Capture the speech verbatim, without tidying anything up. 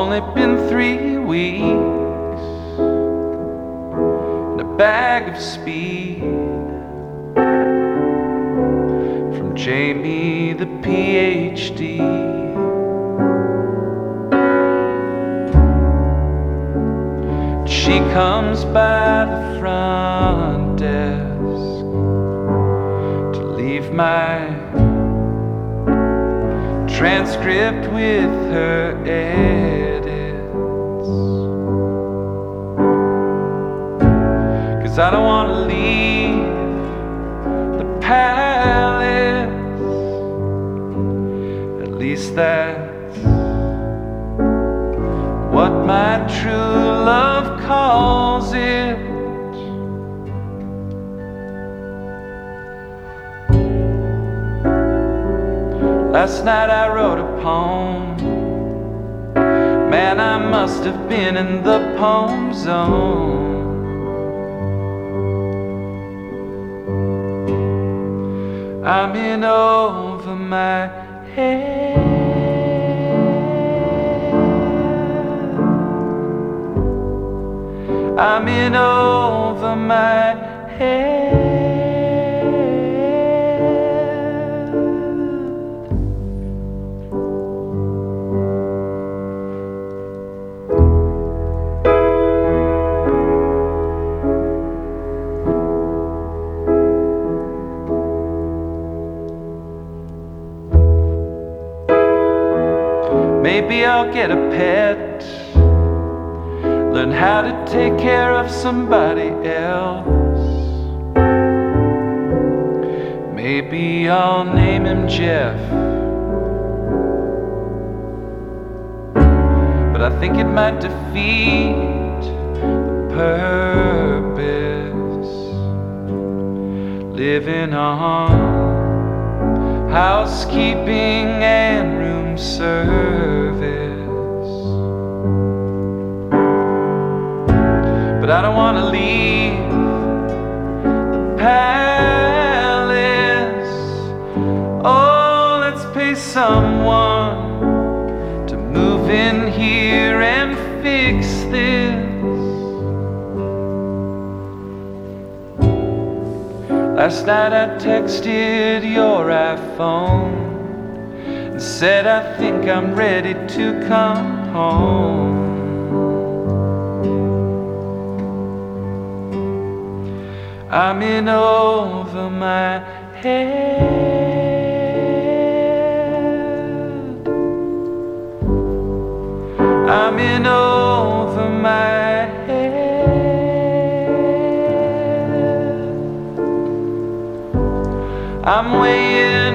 only been three weeks and a bag of speed from Jamie the PhD. She comes by the front desk to leave my transcript with her edits, 'cause I don't want to leave the palace. At least that's what my true love calls it. Last night I wrote a poem. Man, I must have been in the poem zone. I'm in over my head. I'm in over my head. Maybe I'll get a pet, learn how to take care of somebody else. Maybe I'll name him Jeff, but I think it might defeat the purpose. Living on housekeeping and room service. But I don't want to leave the palace. Oh, let's pay someone to move in here and fix this. Last night I texted your iPhone and said I think I'm ready to come home. I'm in over my head. I'm in over my head. I'm weighing